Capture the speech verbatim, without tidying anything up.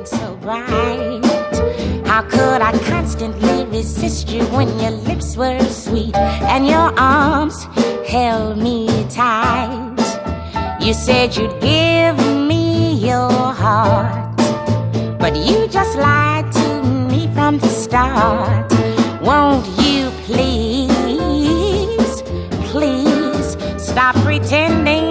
shine so bright. How could I constantly resist you when your lips were sweet and your arms held me tight? You said you'd give me your heart, but you just lied to me from the start. Won't you please, please stop pretending